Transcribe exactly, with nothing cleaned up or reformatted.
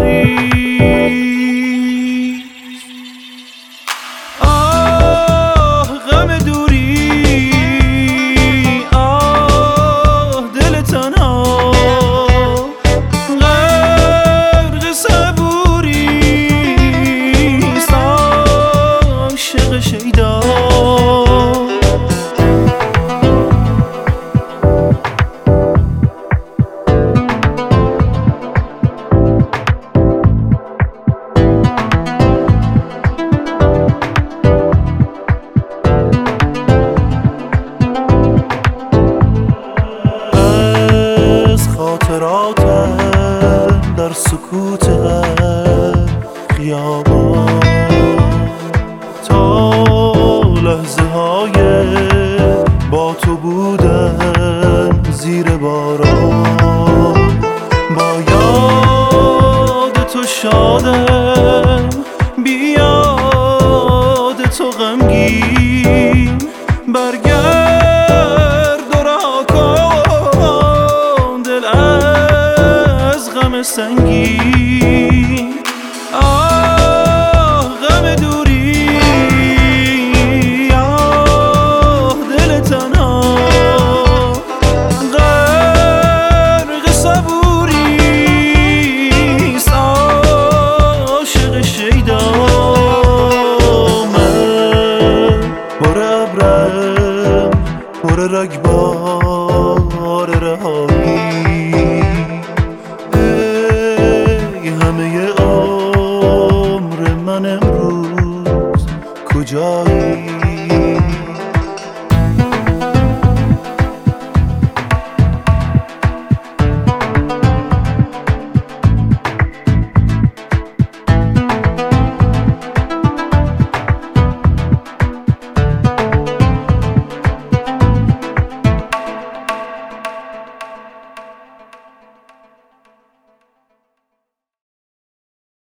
آه غم دوری، آه دل تنها، غرق صبوری است عاشق شیدا. خاطراتم در سکوت خیابان تا لحظه های با تو بودن زیر باران، با یاد تو شادم بی یاد تو غمگین، برگرد و رها کن دل از غم سنگین.